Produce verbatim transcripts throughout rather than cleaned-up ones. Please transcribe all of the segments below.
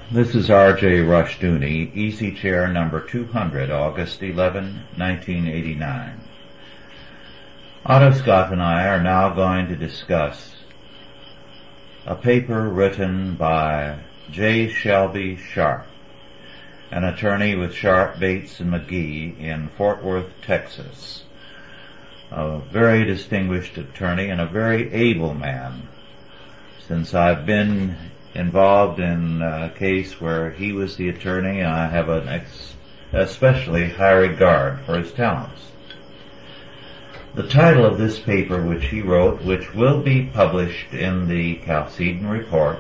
This is R J Rushdoony, Easy Chair number two hundred, August eleventh, nineteen eighty-nine. Otto Scott and I are now going to discuss a paper written by J. Shelby Sharp, an attorney with Sharp, Bates, and McGee in Fort Worth, Texas. A very distinguished attorney and a very able man. Since I've been involved in a case where he was the attorney, I have an ex- especially high regard for his talents. The title of this paper which he wrote, which will be published in the Chalcedon Report,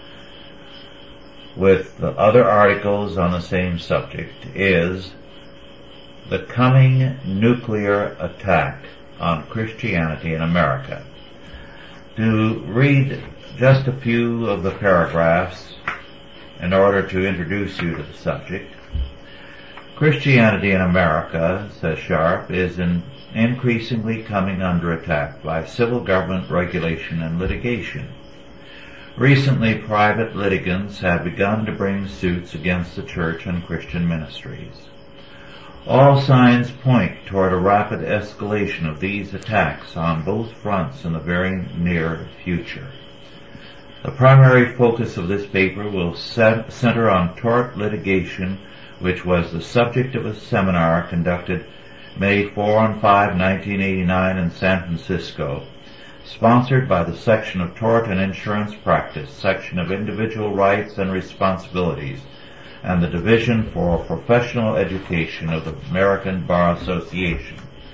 with the other articles on the same subject, is The Coming Nuclear Attack on Christianity in America. To read just a few of the paragraphs in order to introduce you to the subject. Christianity in America, says Sharp, is in increasingly coming under attack by civil government regulation and litigation. Recently, private litigants have begun to bring suits against the church and Christian ministries. All signs point toward a rapid escalation of these attacks on both fronts in the very near future. The primary focus of this paper will set, center on tort litigation, which was the subject of a seminar conducted May fourth and fifth, nineteen eighty-nine in San Francisco, sponsored by the Section of Tort and Insurance Practice, Section of Individual Rights and Responsibilities, and the Division for Professional Education of the American Bar Association.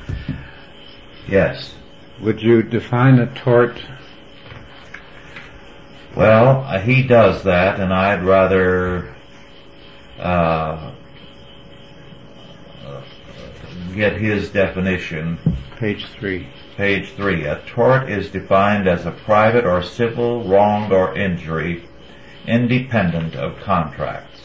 Yes. Would you define a tort? Well, uh, he does that, and I'd rather uh, get his definition. Page three. Page three. A tort is defined as a private or civil wrong or injury independent of contracts.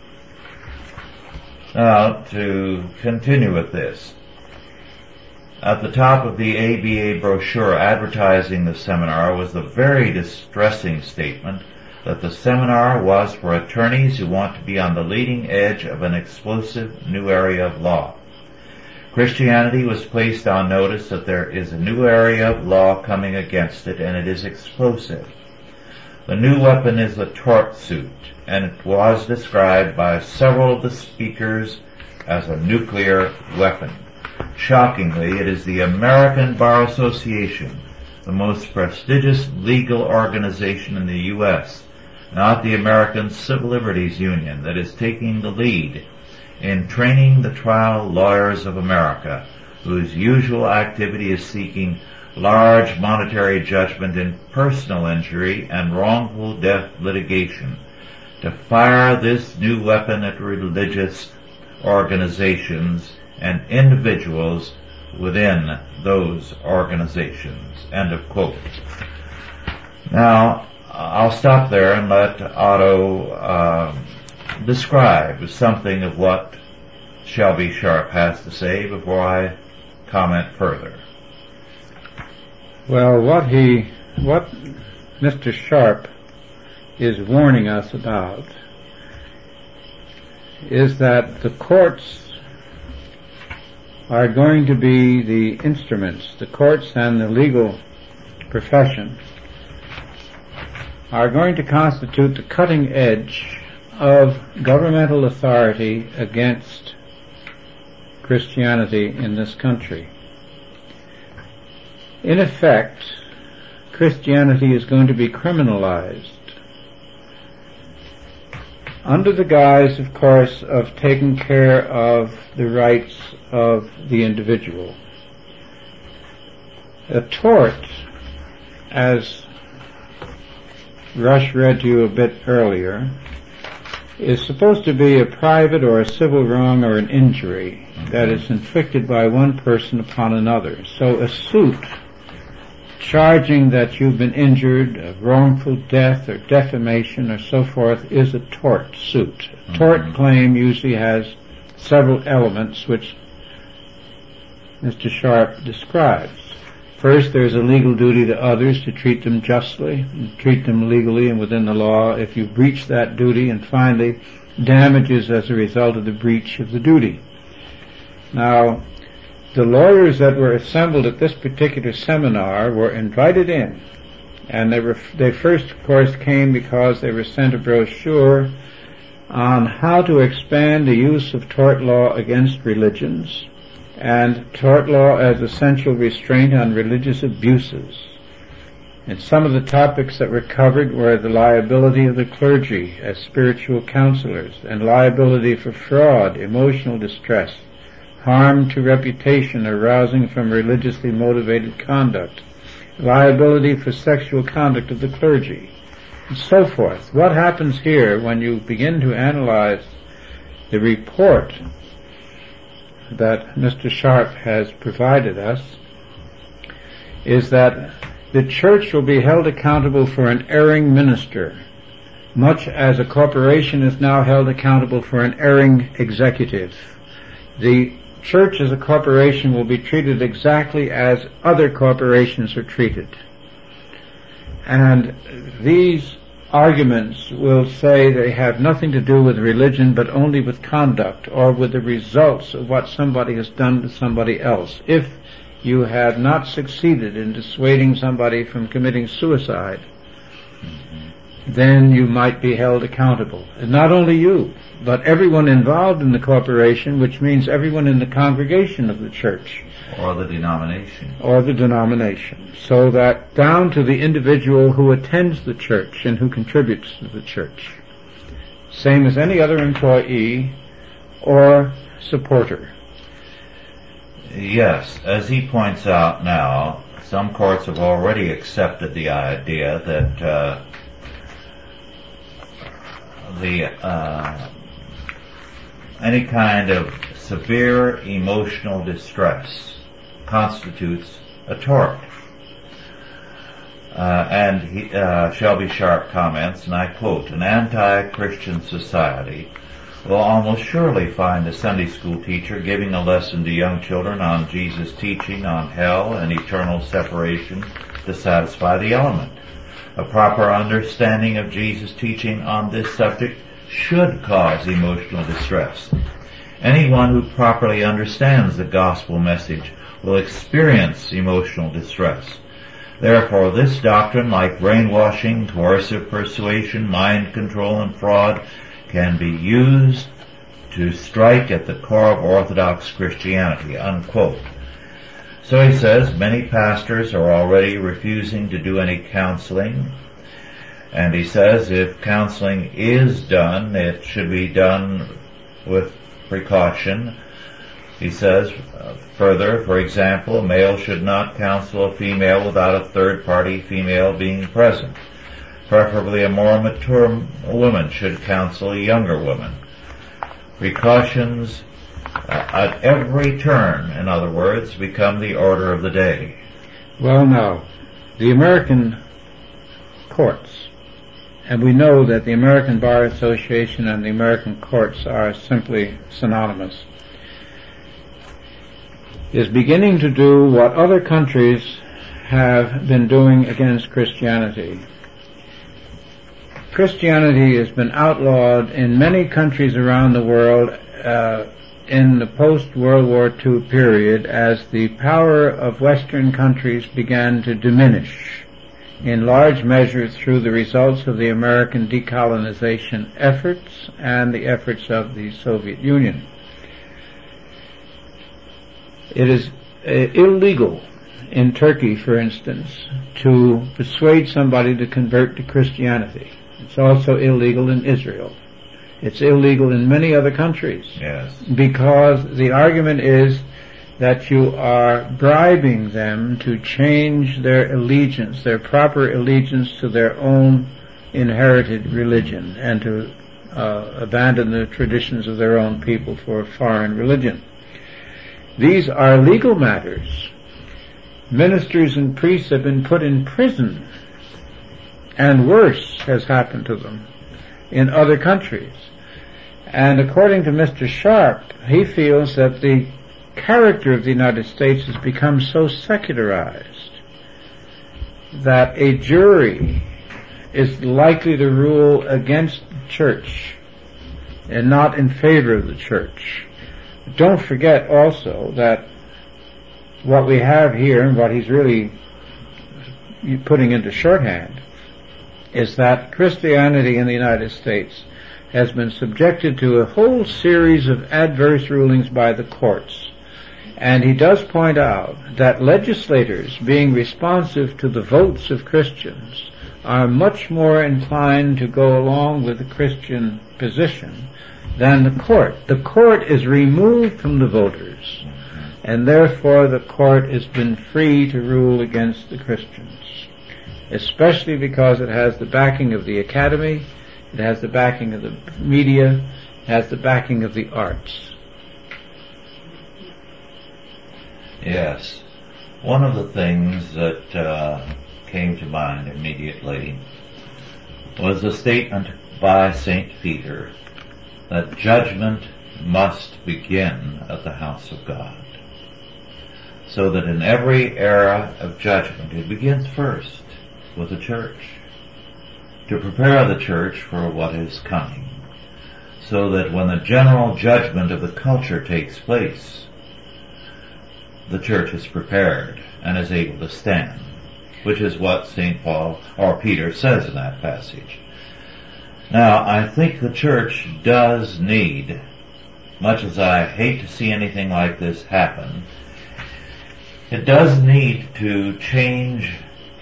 Now, to continue with this, at the top of the A B A brochure advertising the seminar was the very distressing statement that the seminar was for attorneys who want to be on the leading edge of an explosive new area of law. Christianity was placed on notice that there is a new area of law coming against it, and it is explosive. The new weapon is the tort suit, and it was described by several of the speakers as a nuclear weapon. Shockingly, it is the American Bar Association, the most prestigious legal organization in the U S, not the American Civil Liberties Union, that is taking the lead in training the trial lawyers of America, whose usual activity is seeking large monetary judgment in personal injury and wrongful death litigation, to fire this new weapon at religious organizations and individuals within those organizations. End of quote. Now, I'll stop there and let Otto uh, describe something of what Shelby Sharp has to say before I comment further. Well, what he, what Mister Sharp is warning us about is that the courts are going to be the instruments, the courts and the legal profession are going to constitute the cutting edge of governmental authority against Christianity in this country. In effect, Christianity is going to be criminalized under the guise, of course, of taking care of the rights of the individual. A tort, as Rush read to you a bit earlier, is supposed to be a private or a civil wrong or an injury that is inflicted by one person upon another. So a suit charging that you've been injured, of wrongful death or defamation or so forth, is a tort suit. A tort mm-hmm. claim usually has several elements which Mister Sharp describes. First, there's a legal duty to others to treat them justly, and treat them legally and within the law if you breach that duty, and finally, damages as a result of the breach of the duty. Now, the lawyers that were assembled at this particular seminar were invited in, and they were, they first, of course, came because they were sent a brochure on how to expand the use of tort law against religions, and tort law as essential restraint on religious abuses. And some of the topics that were covered were the liability of the clergy as spiritual counselors, and liability for fraud, emotional distress, harm to reputation arising from religiously motivated conduct, liability for sexual conduct of the clergy, and so forth. What happens here when you begin to analyze the report that Mister Sharp has provided us is that the church will be held accountable for an erring minister, much as a corporation is now held accountable for an erring executive. The church as a corporation will be treated exactly as other corporations are treated. And these arguments will say they have nothing to do with religion but only with conduct or with the results of what somebody has done to somebody else. If you have not succeeded in dissuading somebody from committing suicide, mm-hmm. then you might be held accountable. And not only you, but everyone involved in the corporation, which means everyone in the congregation of the church. Or the denomination. Or the denomination. So that down to the individual who attends the church and who contributes to the church. Same as any other employee or supporter. Yes, as he points out now, some courts have already accepted the idea that uh, the uh, any kind of severe emotional distress constitutes a tort. Uh, and he, uh, Shelby Sharp comments, and I quote, "An anti-Christian society will almost surely find a Sunday school teacher giving a lesson to young children on Jesus' teaching on hell and eternal separation to satisfy the element. A proper understanding of Jesus' teaching on this subject should cause emotional distress. Anyone who properly understands the gospel message will experience emotional distress. Therefore, this doctrine, like brainwashing, coercive persuasion, mind control, and fraud, can be used to strike at the core of Orthodox Christianity," unquote. So he says many pastors are already refusing to do any counseling, and he says if counseling is done, it should be done with precaution. He says uh, further, for example, a male should not counsel a female without a third-party female being present. Preferably a more mature woman should counsel a younger woman. Precautions uh, at every turn, in other words, become the order of the day. Well, now, the American courts, and we know that the American Bar Association and the American courts are simply synonymous, is beginning to do what other countries have been doing against Christianity. Christianity has been outlawed in many countries around the world uh, in the post-World War Two period as the power of Western countries began to diminish, in large measure through the results of the American decolonization efforts and the efforts of the Soviet Union. It is uh, illegal in Turkey, for instance, to persuade somebody to convert to Christianity. It's also illegal in Israel. It's illegal in many other countries. Yes. Because the argument is that you are bribing them to change their allegiance, their proper allegiance to their own inherited religion, and to uh, abandon the traditions of their own people for a foreign religion. These are legal matters. Ministers and priests have been put in prison, and worse has happened to them in other countries. And according to Mister Sharp, he feels that the character of the United States has become so secularized that a jury is likely to rule against the church and not in favor of the church. Don't forget also that what we have here, and what he's really putting into shorthand, is that Christianity in the United States has been subjected to a whole series of adverse rulings by the courts. And he does point out that legislators, being responsive to the votes of Christians, are much more inclined to go along with the Christian position than the court. The court is removed from the voters, and therefore the court has been free to rule against the Christians, especially because it has the backing of the academy, it has the backing of the media, it has the backing of the arts. Yes. One of the things that uh, came to mind immediately was the statement by Saint Peter that judgment must begin at the house of God. So that in every era of judgment, it begins first with the church, to prepare the church for what is coming, so that when the general judgment of the culture takes place, the church is prepared and is able to stand, which is what Saint Paul or Peter says in that passage. Now, I think the church does need, much as I hate to see anything like this happen, it does need to change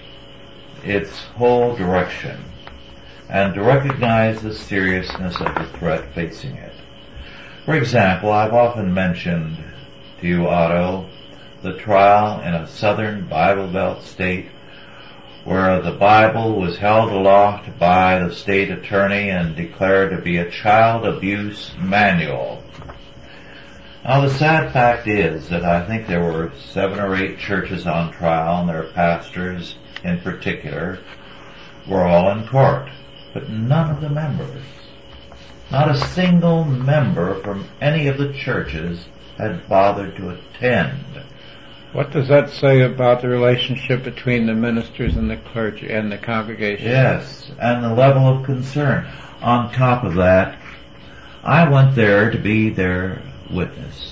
its whole direction and to recognize the seriousness of the threat facing it. For example, I've often mentioned to you, Otto, the trial in a southern Bible Belt state where the Bible was held aloft by the state attorney and declared to be a child abuse manual. Now, the sad fact is that I think there were seven or eight churches on trial, and their pastors in particular were all in court, but none of the members, not a single member from any of the churches had bothered to attend. What does that say about the relationship between the ministers and the clergy and the congregation? Yes, and the level of concern. On top of that, I went there to be their witness.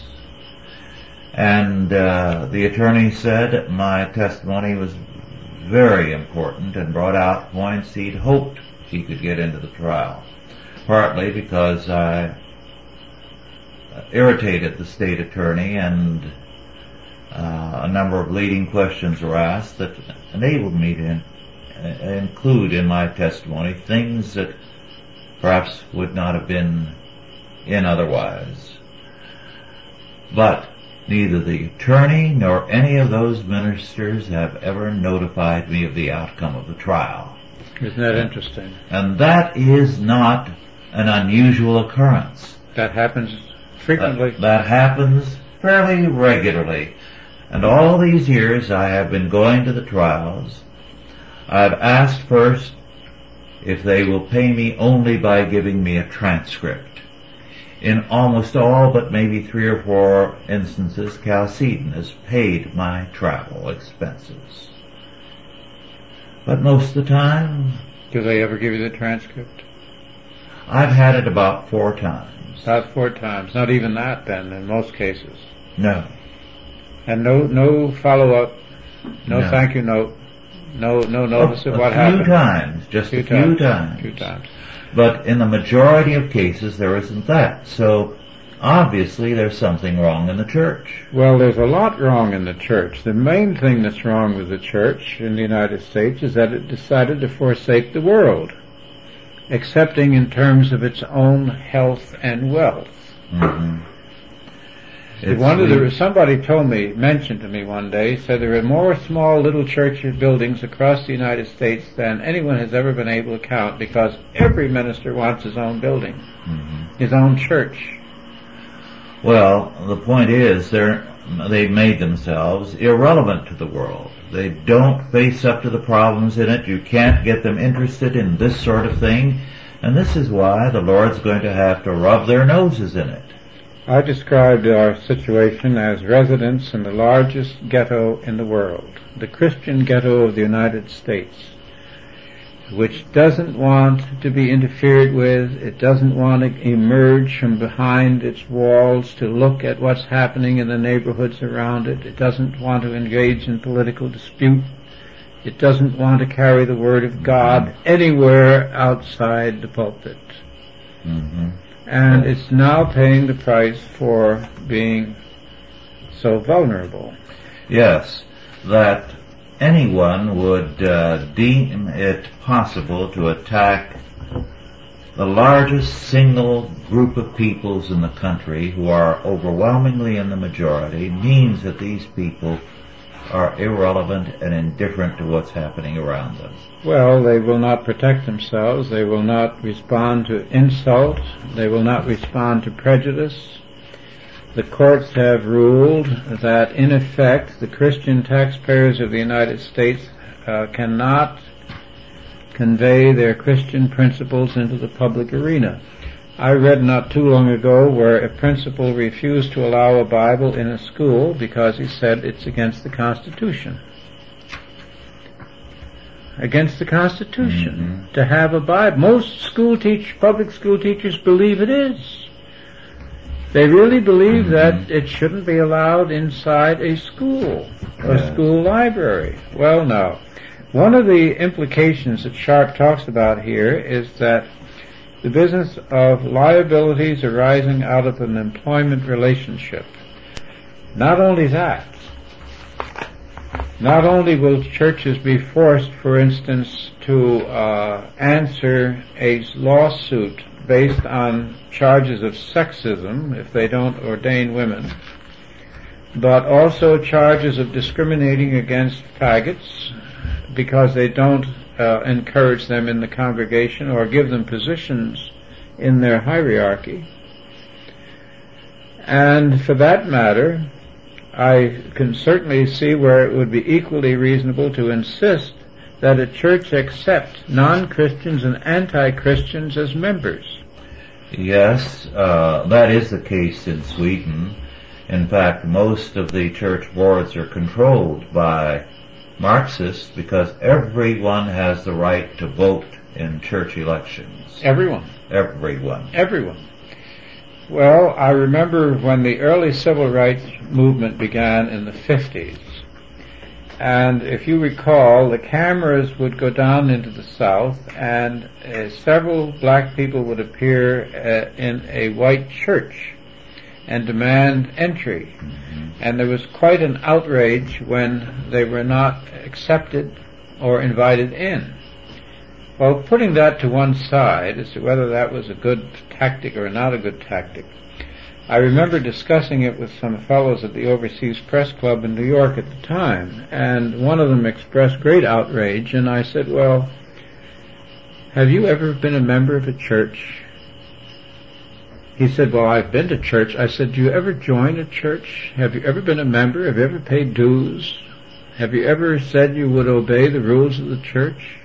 And uh, the attorney said my testimony was very important and brought out points he'd hoped he could get into the trial, partly because I irritated the state attorney and Uh, a number of leading questions were asked that enabled me to in, uh, include in my testimony things that perhaps would not have been in otherwise. But neither the attorney nor any of those ministers have ever notified me of the outcome of the trial. Isn't that interesting? And that is not an unusual occurrence. That happens frequently. That, that happens fairly regularly. And all these years I have been going to the trials. I've asked first if they will pay me only by giving me a transcript. In almost all but maybe three or four instances, Chalcedon has paid my travel expenses. But most of the time... Do they ever give you the transcript? I've had it about four times. About four times. Not even that then, in most cases. No. And no, no follow-up, no, no thank you note, no, no notice oh, of what happened. happened. A few times, just few a few times. times. few times. But in the majority of cases, there isn't that. So, obviously, there's something wrong in the church. Well, there's a lot wrong in the church. The main thing that's wrong with the church in the United States is that it decided to forsake the world, accepting in terms of its own health and wealth. Mm-hmm. One of the, somebody told me, mentioned to me one day, said there are more small little church buildings across the United States than anyone has ever been able to count, because every minister wants his own building, mm-hmm. his own church. Well, the point is, they're, they've made themselves irrelevant to the world. They don't face up to the problems in it. You can't get them interested in this sort of thing, and this is why the Lord's going to have to rub their noses in it. I described our situation as residents in the largest ghetto in the world, the Christian ghetto of the United States, which doesn't want to be interfered with. It doesn't want to emerge from behind its walls to look at what's happening in the neighborhoods around it. It doesn't want to engage in political dispute. It doesn't want to carry the word of God anywhere outside the pulpit. Mm-hmm. And it's now paying the price for being so vulnerable. Yes, that anyone would uh, deem it possible to attack the largest single group of peoples in the country, who are overwhelmingly in the majority, means that these people are irrelevant and indifferent to what's happening around them. Well, they will not protect themselves. They will not respond to insult. They will not respond to prejudice. The courts have ruled that, in effect, the Christian taxpayers of the United States uh, cannot convey their Christian principles into the public arena. I read not too long ago where a principal refused to allow a Bible in a school because he said it's against the Constitution. Against the Constitution mm-hmm. to have a Bible. Most school teach, public school teachers believe it is. They really believe mm-hmm. that it shouldn't be allowed inside a school or yeah. school library. Well, now, one of the implications that Sharp talks about here is that the business of liabilities arising out of an employment relationship. Not only that, not only will churches be forced, for instance, to uh, answer a lawsuit based on charges of sexism if they don't ordain women, but also charges of discriminating against faggots because they don't uh, encourage them in the congregation or give them positions in their hierarchy. And for that matter, I can certainly see where it would be equally reasonable to insist that a church accept non-Christians and anti-Christians as members. Yes, uh, that is the case in Sweden. In fact, most of the church boards are controlled by Marxists because everyone has the right to vote in church elections. Everyone. Everyone. Everyone. Well, I remember when the early civil rights movement began in the fifties, and if you recall, the cameras would go down into the South, and uh, several black people would appear uh, in a white church and demand entry. Mm-hmm. And there was quite an outrage when they were not accepted or invited in. Well, putting that to one side as to whether that was a good tactic or not a good tactic, I remember discussing it with some fellows at the Overseas Press Club in New York at the time, and one of them expressed great outrage, and I said, well, have you ever been a member of a church? He said, well, I've been to church. I said, do you ever join a church? Have you ever been a member? Have you ever paid dues? Have you ever said you would obey the rules of the church?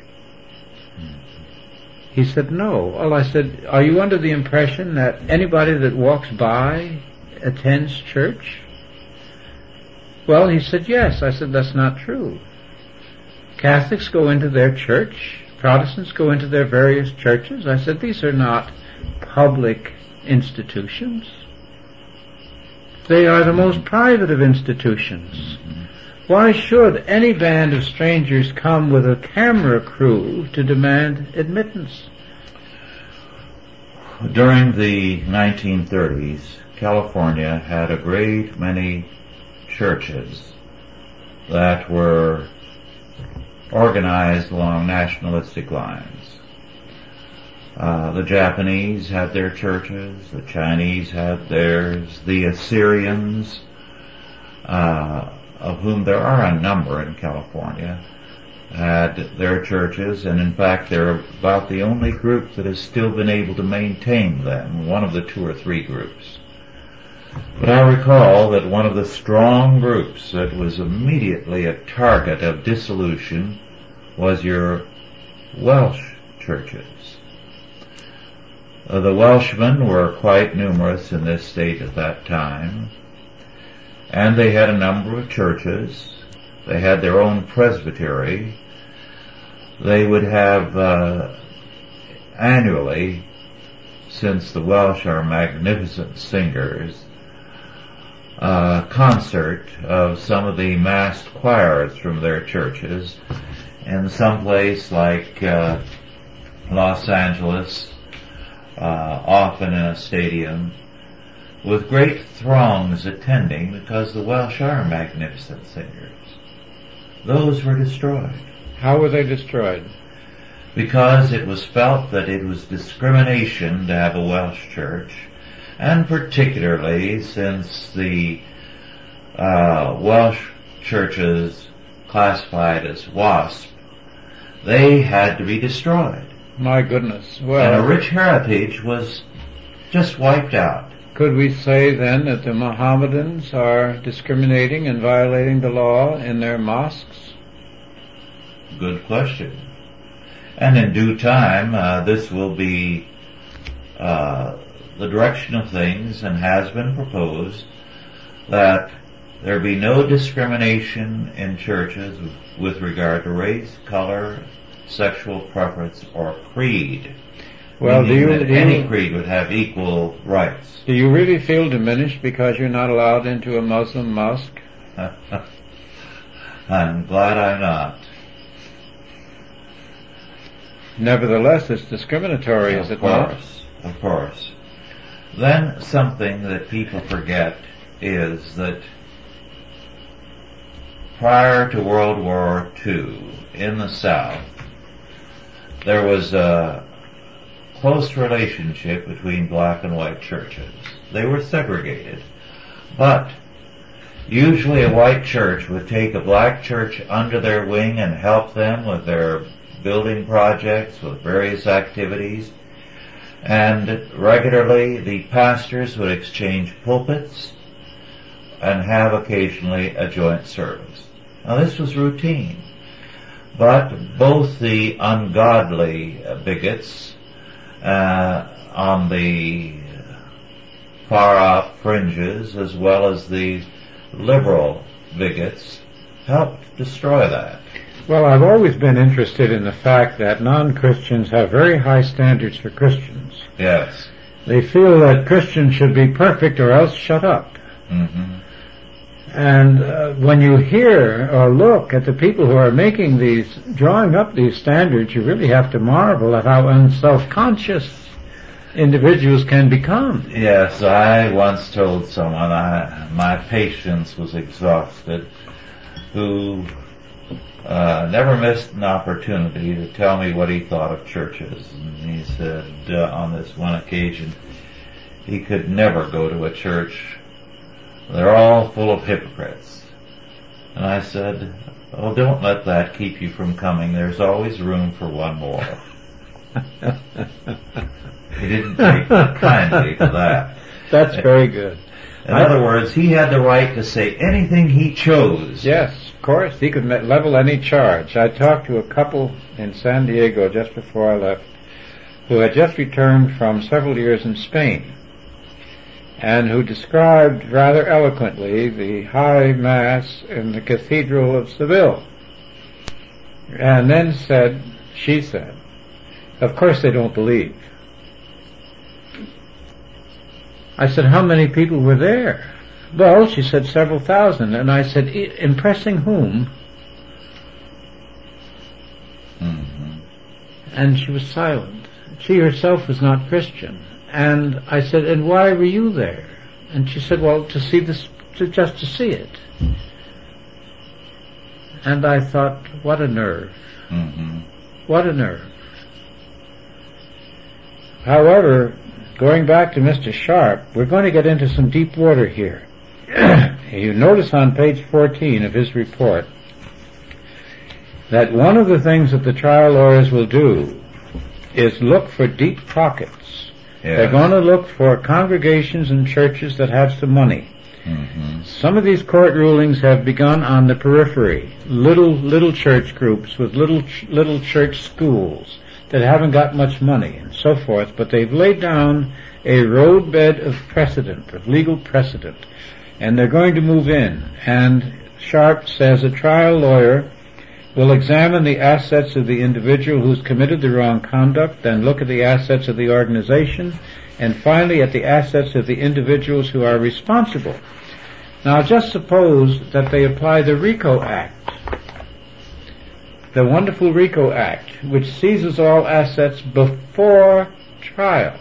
He said, no. Well, I said, are you under the impression that anybody that walks by attends church? Well, he said, yes. I said, that's not true. Catholics go into their church. Protestants go into their various churches. I said, these are not public institutions. They are the most private of institutions. Mm-hmm. Why should any band of strangers come with a camera crew to demand admittance? During the nineteen thirties, California had a great many churches that were organized along nationalistic lines. Uh, the Japanese had their churches, the Chinese had theirs, the Assyrians, uh, of whom there are a number in California, had their churches, and in fact they're about the only group that has still been able to maintain them, one of the two or three groups. But I recall that one of the strong groups that was immediately a target of dissolution was your Welsh churches. Uh, the Welshmen were quite numerous in this state at that time, and they had a number of churches. They had their own presbytery. They would have uh, annually, since the Welsh are magnificent singers, a concert of some of the massed choirs from their churches in some place like uh, Los Angeles, uh, often in a stadium, with great throngs attending, because the Welsh are magnificent singers. Those were destroyed. How were they destroyed? Because it was felt that it was discrimination to have a Welsh church, and particularly since the uh, Welsh churches classified as WASP, they had to be destroyed. My goodness. Well, and a rich heritage was just wiped out. Could we say then that the Mohammedans are discriminating and violating the law in their mosques? Good question. And in due time, uh, this will be uh, the direction of things, and has been proposed that there be no discrimination in churches with regard to race, color, sexual preference, or creed. Well, do you, that do any you, creed would have equal rights. Do you really feel diminished because you're not allowed into a Muslim mosque? I'm glad I'm not. Nevertheless, it's discriminatory, is it not? Of course, of course. Then something that people forget is that prior to World War Two, in the South, there was a close relationship between black and white churches. They were segregated, but usually a white church would take a black church under their wing and help them with their building projects, with various activities, and regularly the pastors would exchange pulpits and have occasionally a joint service. Now this was routine, but both the ungodly bigots uh, on the far out fringes, as well as the liberal bigots, helped destroy that. Well, I've always been interested in the fact that non-Christians have very high standards for Christians. Yes. They feel that Christians should be perfect or else shut up. Mm-hmm. And uh, when you hear or look at the people who are making these, drawing up these standards, you really have to marvel at how unself-conscious individuals can become. Yes, I once told someone I, my patience was exhausted, who uh, never missed an opportunity to tell me what he thought of churches. And he said uh, on this one occasion he could never go to a church. They're all full of hypocrites. And I said, oh, don't let that keep you from coming. There's always room for one more. He didn't take kindly to that. That's very good. In other words, he had the right to say anything he chose. Yes, of course. He could level any charge. I talked to a couple in San Diego just before I left who had just returned from several years in Spain, and who described rather eloquently the high mass in the Cathedral of Seville. And then said, she said, of course they don't believe. I said, how many people were there? Well, she said, several thousand. And I said, impressing whom? Mm-hmm. And she was silent. She herself was not Christian. And I said, and why were you there? And she said, well, to see this, to, just to see it. And I thought, what a nerve. Mm-hmm. What a nerve. However, going back to Mister Sharp, we're going to get into some deep water here. You notice on page fourteen of his report that one of the things that the trial lawyers will do is look for deep pockets. Yes. They're going to look for congregations and churches that have some money. Mm-hmm. Some of these court rulings have begun on the periphery, little little church groups with little little church schools that haven't got much money and so forth, but they've laid down a roadbed of precedent, of legal precedent, and they're going to move in. And Sharp says a trial lawyer will examine the assets of the individual who's committed the wrong conduct, then look at the assets of the organization, and finally at the assets of the individuals who are responsible. Now just suppose that they apply the RICO Act, the wonderful RICO Act, which seizes all assets before trial.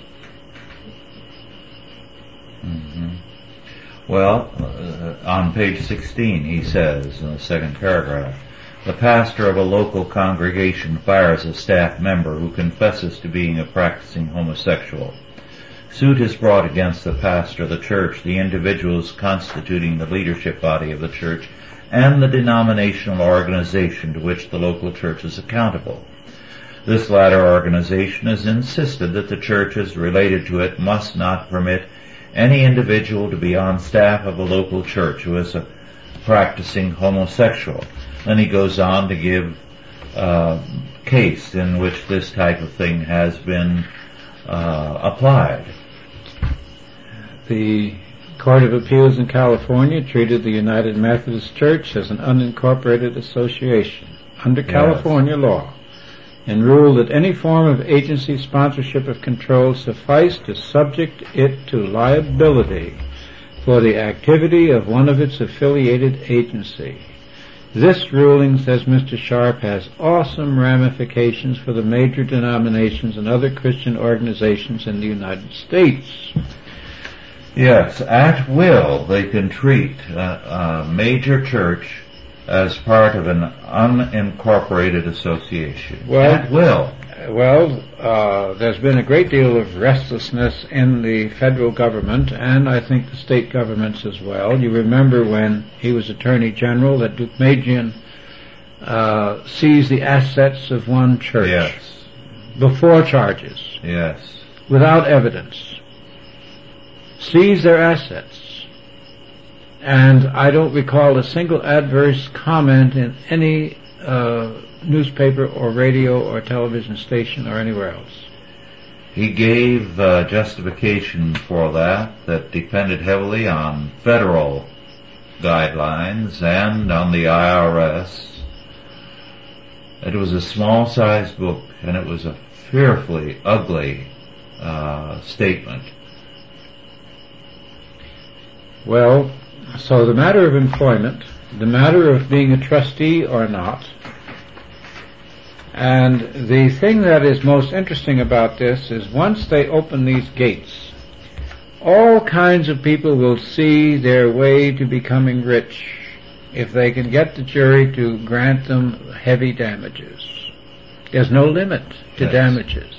Mm-hmm. Well, uh, on page sixteen he says, in the second paragraph, the pastor of a local congregation fires a staff member who confesses to being a practicing homosexual. Suit is brought against the pastor of the church, the individuals constituting the leadership body of the church, and the denominational organization to which the local church is accountable. This latter organization has insisted that the churches related to it must not permit any individual to be on staff of a local church who is a practicing homosexual. Then he goes on to give a case in which this type of thing has been uh, applied. The Court of Appeals in California treated the United Methodist Church as an unincorporated association under California yes. law, and ruled that any form of agency sponsorship of control sufficed to subject it to liability for the activity of one of its affiliated agency. This ruling, says Mister Sharp, has awesome ramifications for the major denominations and other Christian organizations in the United States. Yes, at will they can treat a, a major church as part of an unincorporated association. Well, at will. Well, uh, there's been a great deal of restlessness in the federal government, and I think the state governments as well. You remember when he was Attorney General that Deukmejian uh, seized the assets of one church yes. before charges, yes, without evidence. Seized their assets. And I don't recall a single adverse comment in any uh, newspaper or radio or television station or anywhere else. He gave uh, justification for that that depended heavily on federal guidelines and on the I R S. It was a small-sized book, and it was a fearfully ugly uh, statement. Well, so the matter of employment, the matter of being a trustee or not, and the thing that is most interesting about this is once they open these gates, all kinds of people will see their way to becoming rich if they can get the jury to grant them heavy damages. There's no limit to yes. damages.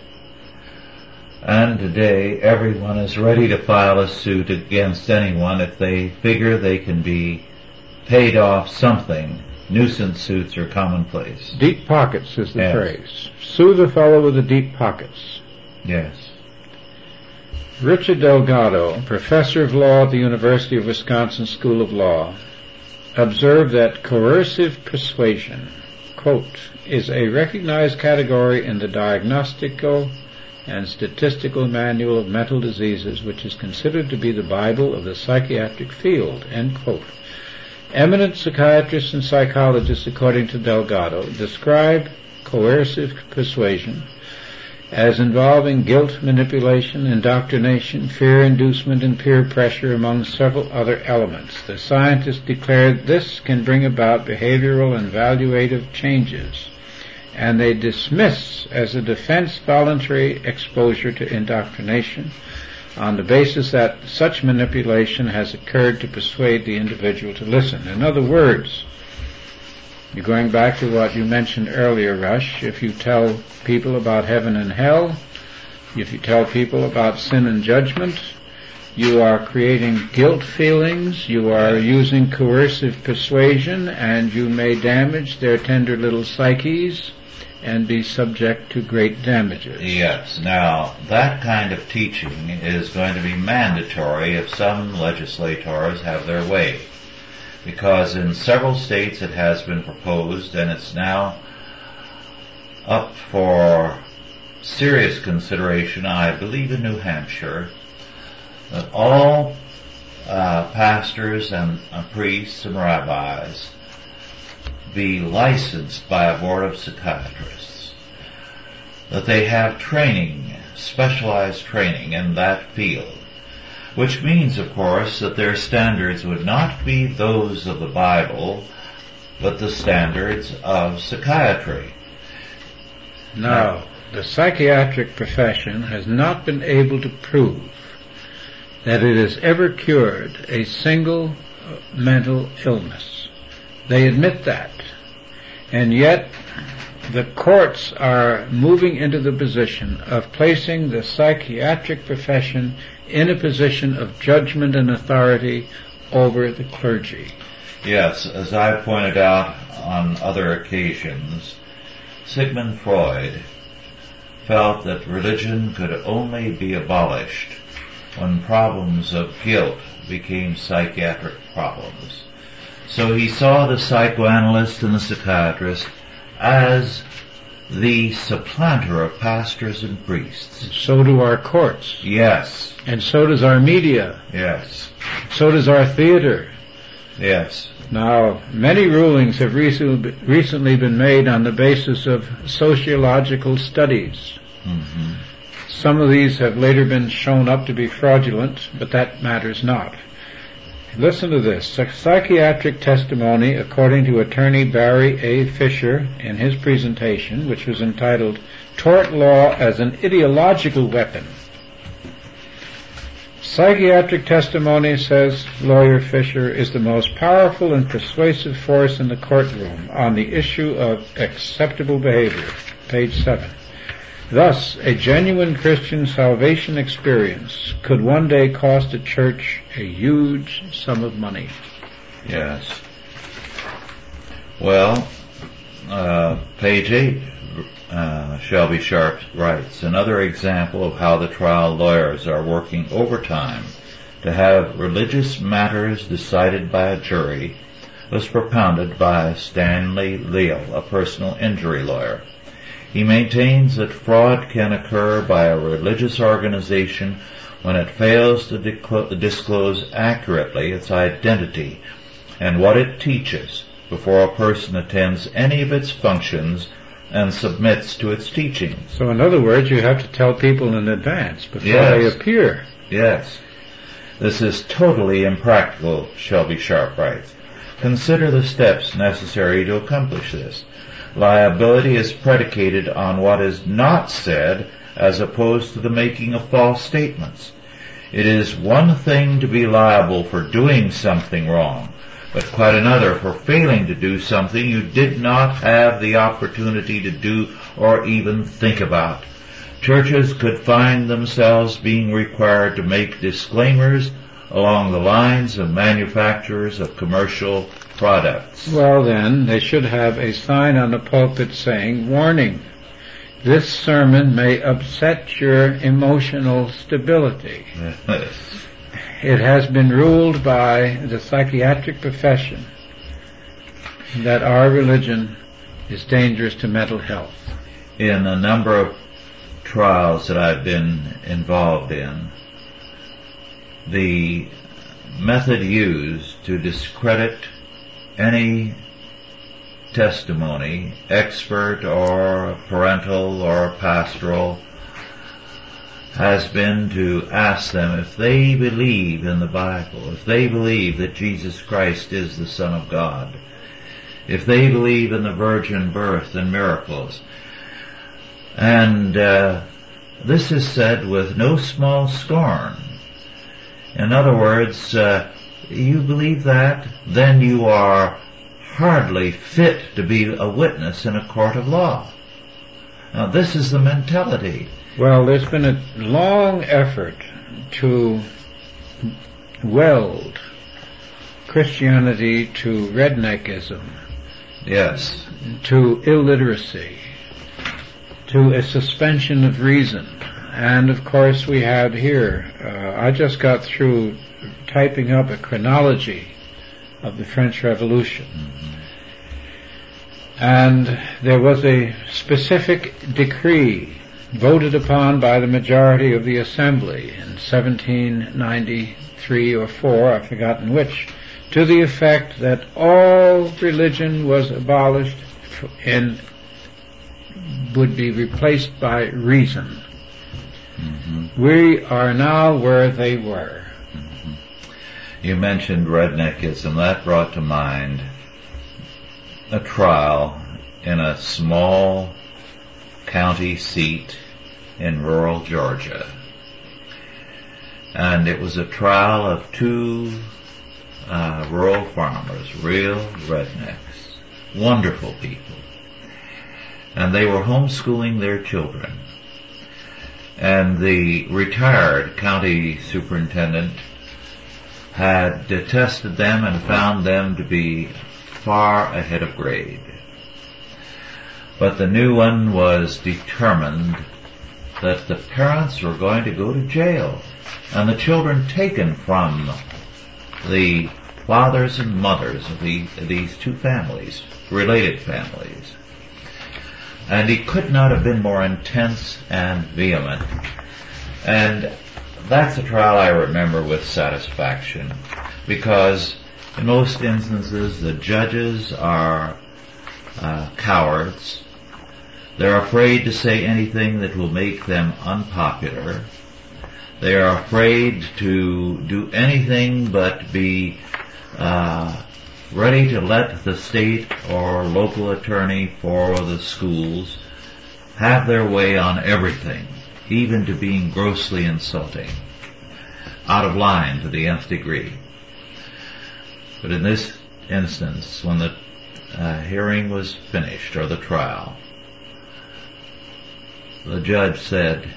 And today, everyone is ready to file a suit against anyone if they figure they can be paid off something. Nuisance suits are commonplace. Deep pockets is the yes. phrase. Sue the fellow with the deep pockets. Yes. Richard Delgado, professor of law at the University of Wisconsin School of Law, observed that coercive persuasion, quote, is a recognized category in the diagnostical and statistical manual of mental diseases, which is considered to be the Bible of the psychiatric field, end quote. Eminent psychiatrists and psychologists, according to Delgado, describe coercive persuasion as involving guilt manipulation, indoctrination, fear inducement, and peer pressure, among several other elements. The scientists declared this can bring about behavioral and valuative changes, and they dismiss as a defense voluntary exposure to indoctrination on the basis that such manipulation has occurred to persuade the individual to listen. In other words, you're going back to what you mentioned earlier, Rush, if you tell people about heaven and hell, if you tell people about sin and judgment, you are creating guilt feelings, you are using coercive persuasion, and you may damage their tender little psyches and be subject to great damages. Yes. Now, that kind of teaching is going to be mandatory if some legislators have their way, because in several states it has been proposed, and it's now up for serious consideration, I believe in New Hampshire, that all uh, pastors and uh, priests and rabbis be licensed by a board of psychiatrists, that they have training, specialized training in that field, which means, of course, that their standards would not be those of the Bible, but the standards of psychiatry. Now, the psychiatric profession has not been able to prove that it has ever cured a single mental illness. They admit that. And yet, the courts are moving into the position of placing the psychiatric profession in a position of judgment and authority over the clergy. Yes, as I've pointed out on other occasions, Sigmund Freud felt that religion could only be abolished when problems of guilt became psychiatric problems. So he saw the psychoanalyst and the psychiatrist as the supplanter of pastors and priests. So do our courts. Yes. And so does our media. Yes. So does our theater. Yes. Now, many rulings have recently been made on the basis of sociological studies. Mm-hmm. Some of these have later been shown up to be fraudulent, but that matters not. Listen to this. Psychiatric testimony, according to attorney Barry A. Fisher in his presentation, which was entitled Tort Law as an Ideological Weapon. Psychiatric testimony, says lawyer Fisher, is the most powerful and persuasive force in the courtroom on the issue of acceptable behavior. Page seven. Thus, a genuine Christian salvation experience could one day cost a church a huge sum of money. Yes. Well, uh, page eight, uh, Shelby Sharp writes, another example of how the trial lawyers are working overtime to have religious matters decided by a jury was propounded by Stanley Leal, a personal injury lawyer. He maintains that fraud can occur by a religious organization when it fails to disclose accurately its identity and what it teaches before a person attends any of its functions and submits to its teachings. So in other words, you have to tell people in advance before Yes. they appear. Yes. This is totally impractical, Shelby Sharp writes. Consider the steps necessary to accomplish this. Liability is predicated on what is not said as opposed to the making of false statements. It is one thing to be liable for doing something wrong, but quite another for failing to do something you did not have the opportunity to do or even think about. Churches could find themselves being required to make disclaimers along the lines of manufacturers of commercial products. Well then, they should have a sign on the pulpit saying, warning, this sermon may upset your emotional stability. Yes. It has been ruled by the psychiatric profession that our religion is dangerous to mental health. In a number of trials that I've been involved in, the method used to discredit any testimony, expert or parental or pastoral, has been to ask them if they believe in the Bible, if they believe that Jesus Christ is the Son of God, if they believe in the virgin birth and miracles. And uh, this is said with no small scorn. In other words, uh, you believe that, then you are hardly fit to be a witness in a court of law. Now this is the mentality. Well, there's been a long effort to weld Christianity to redneckism, Yes. to illiteracy, to a suspension of reason. And of course we have here, uh, I just got through typing up a chronology of the French Revolution. And there was a specific decree voted upon by the majority of the Assembly in seventeen ninety-three or four, I've forgotten which, to the effect that all religion was abolished and would be replaced by reason. Mm-hmm. We are now where they were. Mm-hmm. You mentioned redneckism. That brought to mind a trial in a small county seat in rural Georgia. And it was a trial of two uh, rural farmers, real rednecks, wonderful people. And they were homeschooling their children. And the retired county superintendent had tested them and found them to be far ahead of grade. But the new one was determined that the parents were going to go to jail and the children taken from the fathers and mothers of the, these two families, related families. And he could not have been more intense and vehement. And that's a trial I remember with satisfaction, because in most instances the judges are uh, cowards. They're afraid to say anything that will make them unpopular. They are afraid to do anything but be uh, ready to let the state or local attorney for the schools have their way on everything, even to being grossly insulting, out of line to the nth degree. But in this instance, when the uh, hearing was finished, or the trial, the judge said,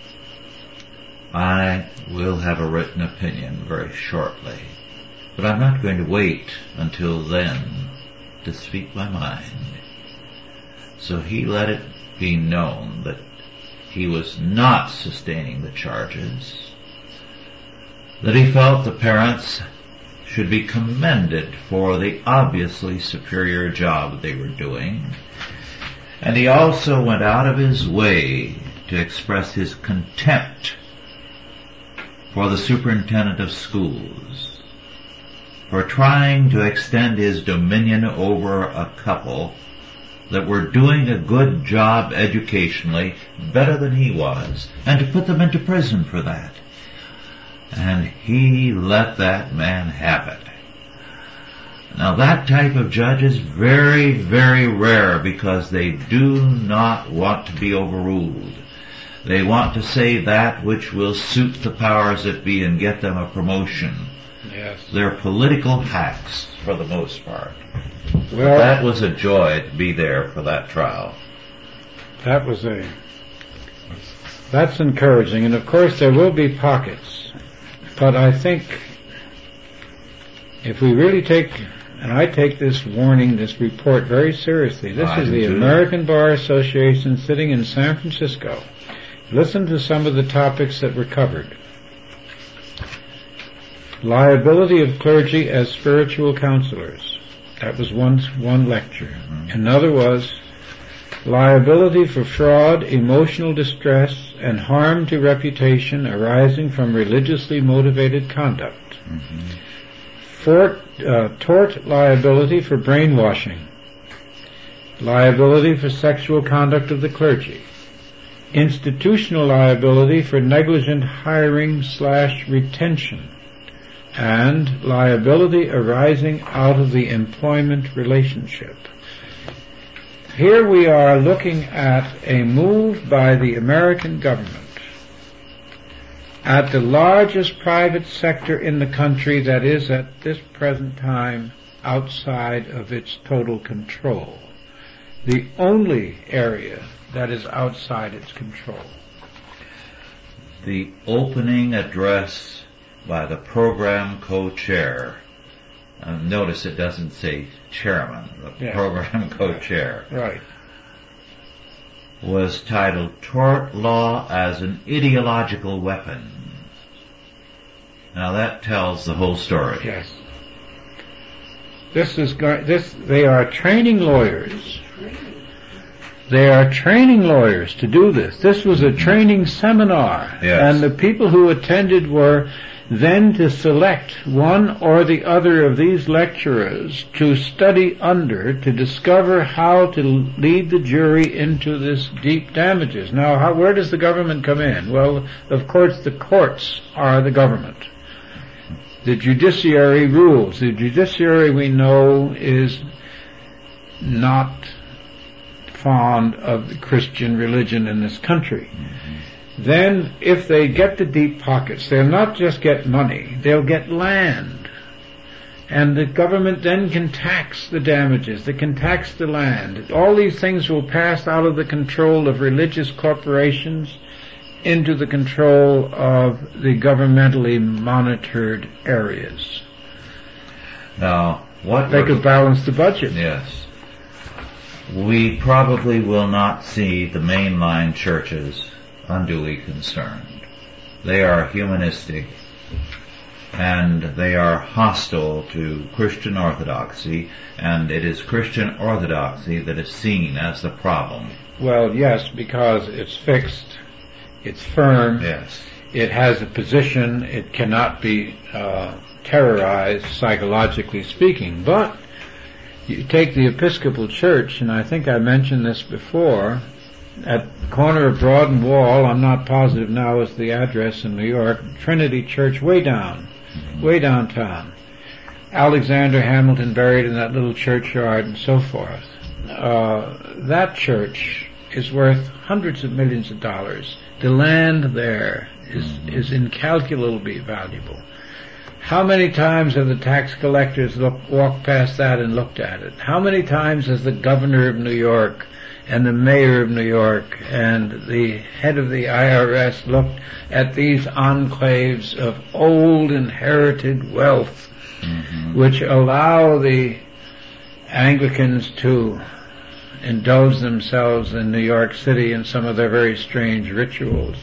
"I will have a written opinion very shortly, but I'm not going to wait until then to speak my mind." So he let it be known that he was not sustaining the charges, that he felt the parents should be commended for the obviously superior job they were doing, and he also went out of his way to express his contempt for the superintendent of schools for trying to extend his dominion over a couple that were doing a good job educationally, better than he was, and to put them into prison for that. And he let that man have it. Now that type of judge is very, very rare, because they do not want to be overruled. They want to say that which will suit the powers that be and get them a promotion. Yes. They're political hacks for the most part. Well, that was a joy to be there for that trial. That was a... That's encouraging, and of course there will be pockets. But I think if we really take, and I take this warning, this report very seriously. This I is the too. American Bar Association sitting in San Francisco. Listen to some of the topics that were covered. Liability of clergy as spiritual counselors. That was one, one lecture. Mm-hmm. Another was liability for fraud, emotional distress, and harm to reputation arising from religiously motivated conduct. Mm-hmm. Fort, uh, tort liability for brainwashing. Liability for sexual conduct of the clergy. Institutional liability for negligent hiring slash retention, and liability arising out of the employment relationship. Here we are looking at a move by the American government at the largest private sector in the country that is at this present time outside of its total control. The only area that is outside its control. The opening address by the program co-chair, uh, notice it doesn't say chairman, the yeah. program co-chair, right, was titled "Tort Law as an Ideological Weapon." Now that tells the whole story. Yes. This is this. They are training lawyers They are training lawyers to do this. This was a training seminar. Yes. And the people who attended were then to select one or the other of these lecturers to study under, to discover how to lead the jury into this deep damages. Now, how, where does the government come in? Well, of course, the courts are the government. The judiciary rules. The judiciary, we know, is not fond of the Christian religion in this country. Mm-hmm. Then, if they get the deep pockets, they'll not just get money, they'll get land. And the government then can tax the damages, they can tax the land. All these things will pass out of the control of religious corporations into the control of the governmentally monitored areas. Now, what they could balance the budget. Yes. We probably will not see the mainline churches unduly concerned. They are humanistic and they are hostile to Christian orthodoxy, and it is Christian orthodoxy that is seen as the problem. Well, yes, because it's fixed, it's firm, yes. It has a position, it cannot be uh, terrorized psychologically speaking. But you take the Episcopal Church, and I think I mentioned this before, at the corner of Broad and Wall, I'm not positive now is the address in New York, Trinity Church way down, mm-hmm. way downtown. Alexander Hamilton buried in that little churchyard and so forth. Uh, that church is worth hundreds of millions of dollars. The land there is, mm-hmm. is incalculably valuable. How many times have the tax collectors look, walked past that and looked at it? How many times has the governor of New York and the mayor of New York and the head of the I R S looked at these enclaves of old inherited wealth, mm-hmm. which allow the Anglicans to indulge themselves in New York City in some of their very strange rituals?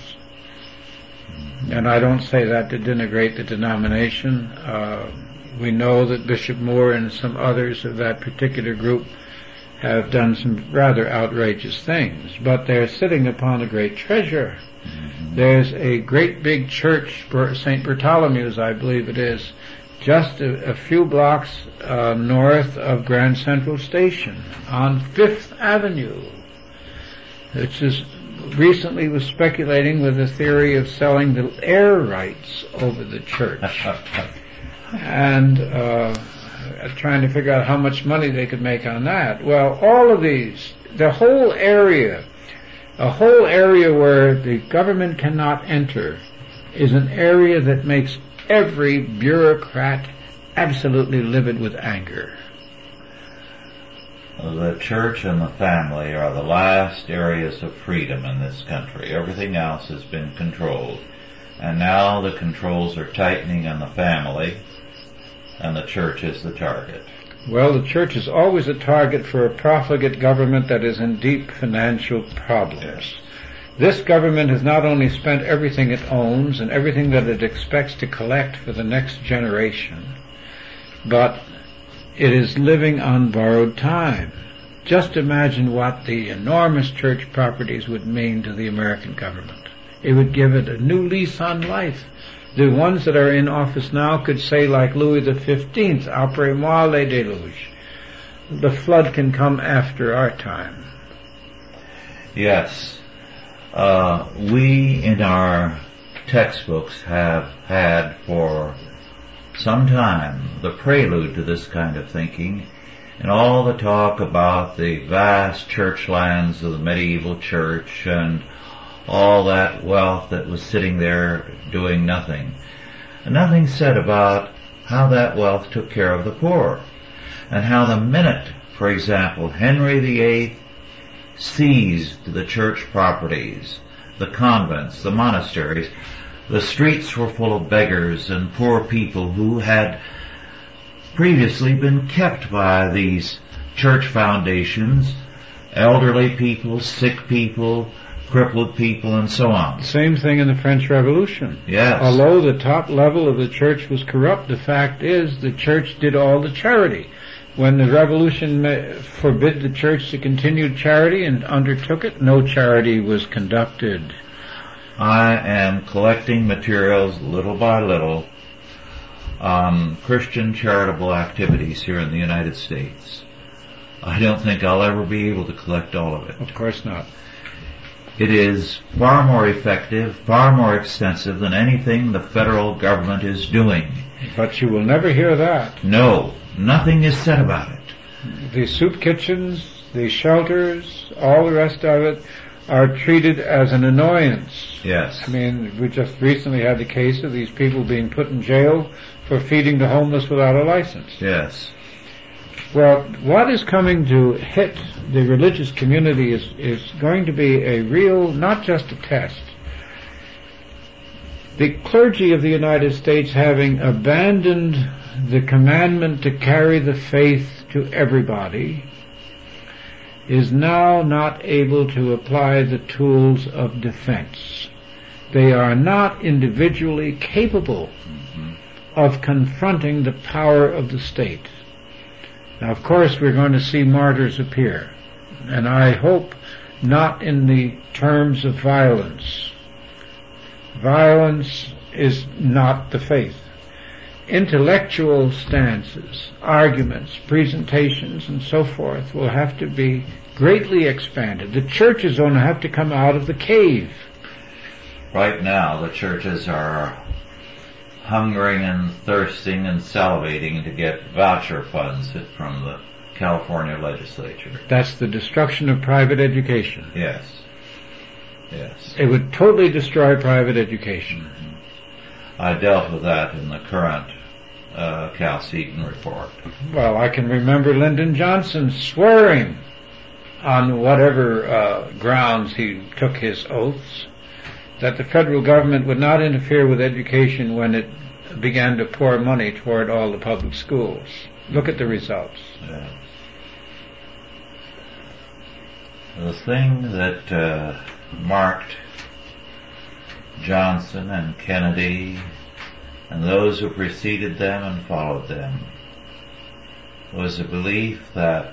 And I don't say that to denigrate the denomination. Uh, we know that Bishop Moore and some others of that particular group have done some rather outrageous things, but they're sitting upon a great treasure. Mm-hmm. There's a great big church, Saint Bartholomew's, I believe it is, just a, a few blocks uh, north of Grand Central Station on Fifth Avenue. It's just recently was speculating with the theory of selling the air rights over the church and uh, trying to figure out how much money they could make on that. Well, all of these, the whole area, a whole area where the government cannot enter is an area that makes every bureaucrat absolutely livid with anger. The church and the family are the last areas of freedom in this country. Everything else has been controlled. And now the controls are tightening on the family, and the church is the target. Well, the church is always a target for a profligate government that is in deep financial problems. Yes. This government has not only spent everything it owns and everything that it expects to collect for the next generation, but it is living on borrowed time. Just imagine what the enormous church properties would mean to the American government. It would give it a new lease on life. The ones that are in office now could say, like Louis the Fifteenth, après-moi le déluge. The flood can come after our time. Yes. Uh, we in our textbooks have had for some time the prelude to this kind of thinking, and all the talk about the vast church lands of the medieval church and all that wealth that was sitting there doing nothing. And nothing said about how that wealth took care of the poor, and how the minute, for example, Henry the Eighth seized the church properties, the convents, the monasteries, the streets were full of beggars and poor people who had previously been kept by these church foundations, elderly people, sick people, crippled people, and so on. Same thing in the French Revolution. Yes. Although the top level of the church was corrupt, the fact is the church did all the charity. When the revolution forbid the church to continue charity and undertook it, no charity was conducted. I am collecting materials little by little on Christian charitable activities here in the United States. I don't think I'll ever be able to collect all of it. Of course not. It is far more effective, far more extensive than anything the federal government is doing. But you will never hear that. No, nothing is said about it. The soup kitchens, the shelters, all the rest of it are treated as an annoyance. Yes. I mean, we just recently had the case of these people being put in jail for feeding the homeless without a license. Yes. Well, what is coming to hit the religious community is, is going to be a real, not just a test. The clergy of the United States, having abandoned the commandment to carry the faith to everybody, is now not able to apply the tools of defense. They are not individually capable mm-hmm. of confronting the power of the state. Now, of course, we're going to see martyrs appear, and I hope not in the terms of violence. Violence is not the faith. Intellectual stances, arguments, presentations, and so forth will have to be greatly expanded. The churches don't have to come out of the cave. Right now, the churches are hungering and thirsting and salivating to get voucher funds from the California legislature. That's the destruction of private education. Yes. Yes. It would totally destroy private education. Mm-hmm. I dealt with that in the current uh, Cal Seaton report. Well, I can remember Lyndon Johnson swearing on whatever uh, grounds he took his oaths that the federal government would not interfere with education when it began to pour money toward all the public schools. Look at the results. Yes. The thing that uh, marked Johnson and Kennedy and those who preceded them and followed them was a belief that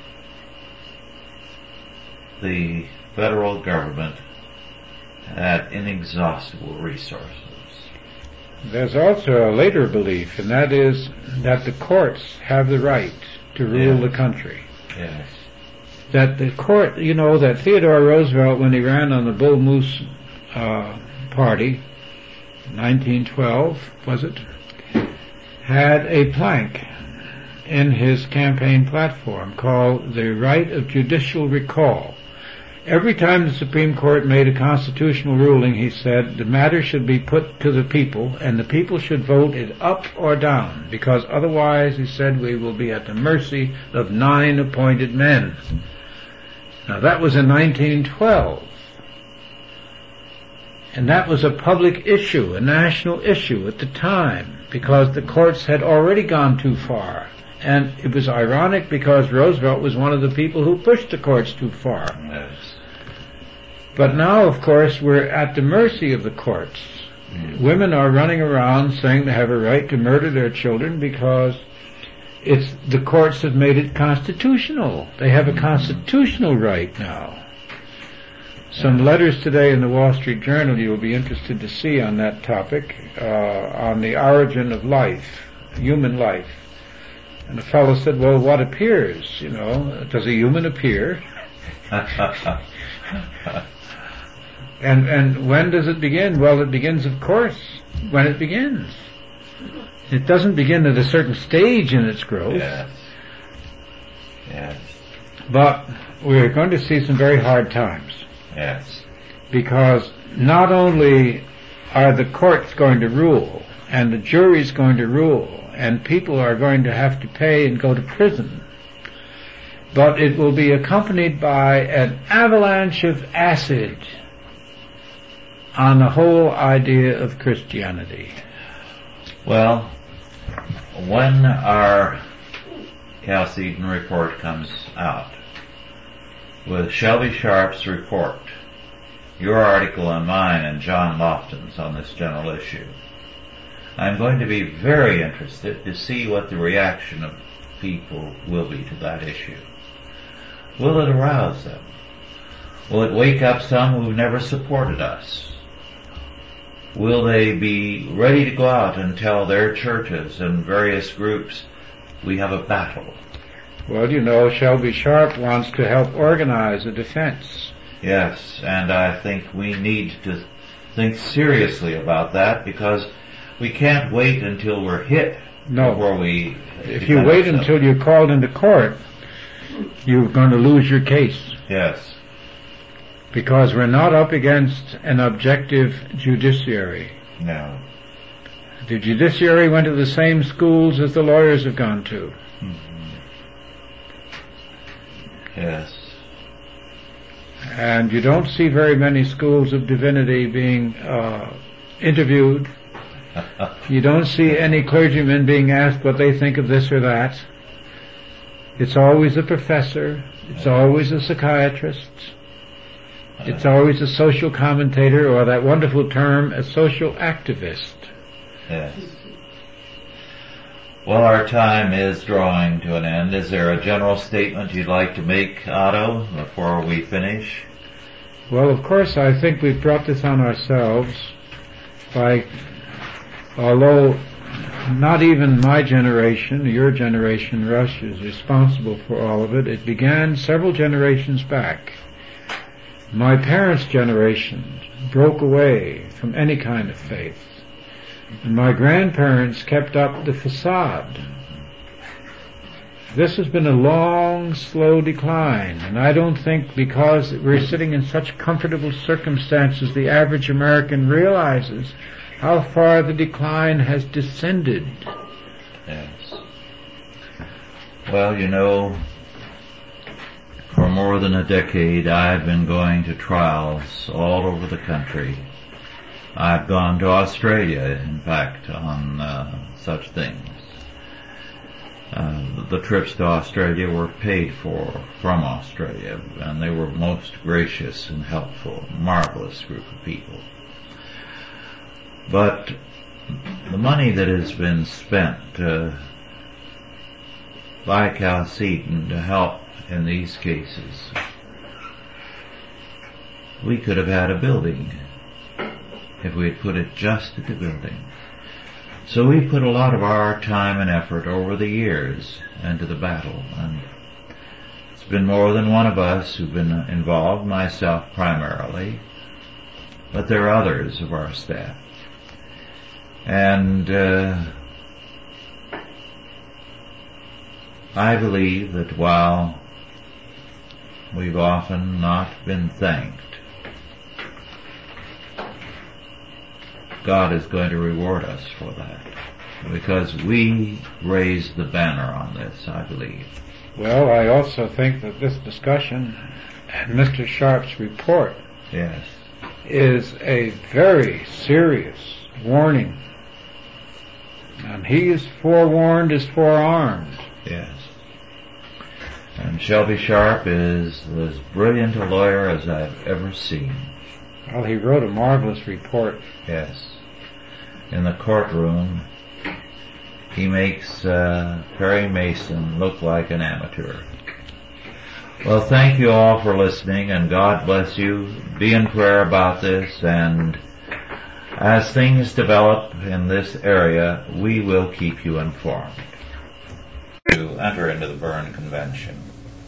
the federal government had inexhaustible resources. There's also a later belief, and that is that the courts have the right to rule yes. the country. Yes. That the court, you know, that Theodore Roosevelt, when he ran on the Bull Moose uh, Party, nineteen twelve, was it, had a plank in his campaign platform called the right of judicial recall. Every time the Supreme Court made a constitutional ruling, he said the matter should be put to the people, and the people should vote it up or down, because otherwise, he said, we will be at the mercy of nine appointed men. Now, that was in nineteen twelve. And that was a public issue, a national issue at the time, because the courts had already gone too far. And it was ironic because Roosevelt was one of the people who pushed the courts too far. Yes. But now, of course, we're at the mercy of the courts. Mm. Women are running around saying they have a right to murder their children because it's the courts have made it constitutional. They have a constitutional right now. Some letters today in the Wall Street Journal you'll be interested to see on that topic, uh, on the origin of life, human life. And the fellow said, well, what appears? You know, does a human appear? and and when does it begin? Well, it begins, of course, when it begins. It doesn't begin at a certain stage in its growth. Yes. Yes. But we're going to see some very hard times. Yes. Because not only are the courts going to rule, and the jury's going to rule, and people are going to have to pay and go to prison, but it will be accompanied by an avalanche of acid on the whole idea of Christianity. Well, when our Cal Seaton report comes out, with Shelby Sharp's report, your article and mine and John Lofton's on this general issue, I'm going to be very interested to see what the reaction of people will be to that issue? Will it arouse them? Will it wake up some who've never supported us? Will they be ready to go out and tell their churches and various groups, we have a battle? Well, you know, Shelby Sharp wants to help organize a defense. Yes, and I think we need to think seriously about that, because we can't wait until we're hit No. before we... If you wait ourselves. until you're called into court, you're going to lose your case. Yes. Because we're not up against an objective judiciary. No. The judiciary went to the same schools as the lawyers have gone to. Mm-hmm. Yes. And you don't see very many schools of divinity being uh, interviewed. You don't see any clergymen being asked what they think of this or that. It's always a professor. It's always a psychiatrist. It's always a social commentator, or that wonderful term, a social activist. Yes. Well, our time is drawing to an end. Is there a general statement you'd like to make, Otto, before we finish? Well, of course, I think we've brought this on ourselves by, although not even my generation, your generation, Rush, is responsible for all of it. It began several generations back. My parents' generation broke away from any kind of faith. And my grandparents kept up the facade. This has been a long, slow decline, and I don't think because we're sitting in such comfortable circumstances the average American realizes how far the decline has descended. Yes. Well, you know, for more than a decade I've been going to trials all over the country. I've gone to Australia, in fact, on uh, such things. Uh, the trips to Australia were paid for from Australia, and they were most gracious and helpful, marvelous group of people. But the money that has been spent uh, by Chalcedon to help in these cases, we could have had a building if we had put it just at the building. So we put a lot of our time and effort over the years into the battle, and it's been more than one of us who've been involved, myself primarily, but there are others of our staff. And uh, I believe that while we've often not been thanked, God is going to reward us for that, because we raised the banner on this, I believe. Well, I also think that this discussion and Mister Sharp's report Yes. is a very serious warning. And he is forewarned is forearmed. Yes. And Shelby Sharp is as brilliant a lawyer as I've ever seen. Well, he wrote a marvelous report. Yes. In the courtroom, he makes uh, Perry Mason look like an amateur. Well, thank you all for listening, and God bless you. Be in prayer about this, and as things develop in this area, we will keep you informed. To enter into the Berne Convention.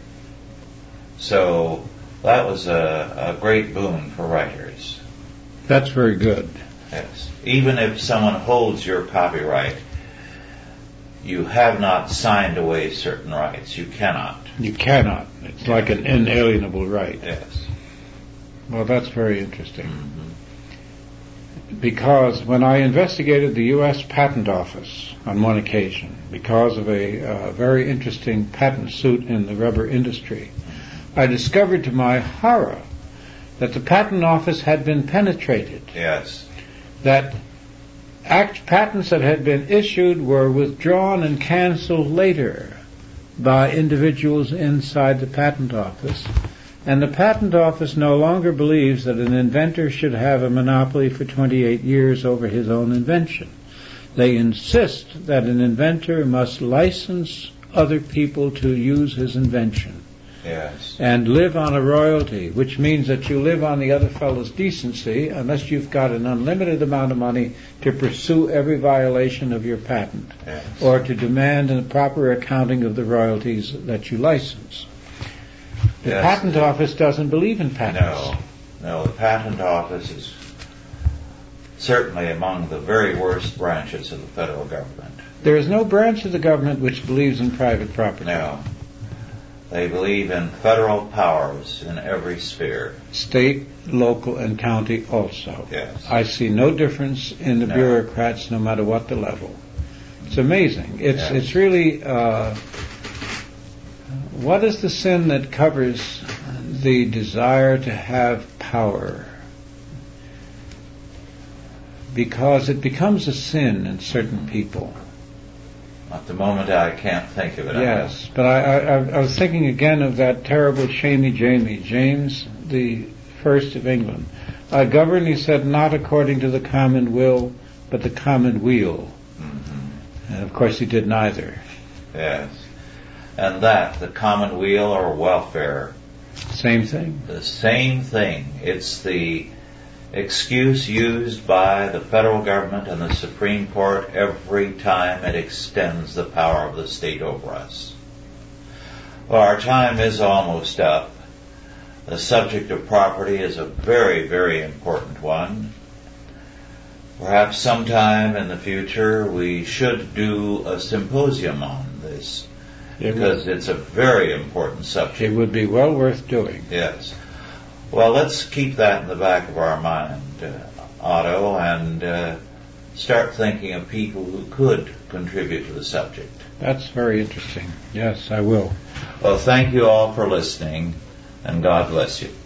So that was a, a great boon for writers. That's very good. Yes. Even if someone holds your copyright, you have not signed away certain rights. You cannot. You cannot. It's like an inalienable right. Yes. Well, that's very interesting. Mm-hmm. Because when I investigated the U S Patent Office on one occasion, because of a uh, very interesting patent suit in the rubber industry, I discovered to my horror that the Patent Office had been penetrated. Yes. That act patents that had been issued were withdrawn and canceled later by individuals inside the Patent Office. And the Patent Office no longer believes that an inventor should have a monopoly for twenty-eight years over his own invention. They insist that an inventor must license other people to use his invention. Yes. And live on a royalty, which means that you live on the other fellow's decency unless you've got an unlimited amount of money to pursue every violation of your patent, yes, or to demand a proper accounting of the royalties that you license. The yes. Patent Office doesn't believe in patents. No, no, the Patent Office is certainly among the very worst branches of the federal government. There is no branch of the government which believes in private property. No. They believe in federal powers in every sphere. State, local, and county also. Yes. I see no difference in the No. bureaucrats, no matter what the level. It's amazing. It's Yes. it's really uh, what is the sin that covers the desire to have power? Because it becomes a sin in certain people. At the moment, I can't think of it. Yes, but I, I, I was thinking again of that terrible Shamey Jamie, James the First of England. I govern, he said, not according to the common will, but the common weal. Mm-hmm. And of course he did neither. Yes. And that, the common weal or welfare, Same thing. the same thing. It's the excuse used by the federal government and the Supreme Court every time it extends the power of the state over us. Well, our time is almost up. The subject of property is a very, very important one. Perhaps sometime in the future we should do a symposium on this, It because would, it's a very important subject. it would be well worth doing. Yes. Well, let's keep that in the back of our mind, uh, Otto, and uh, start thinking of people who could contribute to the subject. That's very interesting. Yes, I will. Well, thank you all for listening, and God bless you.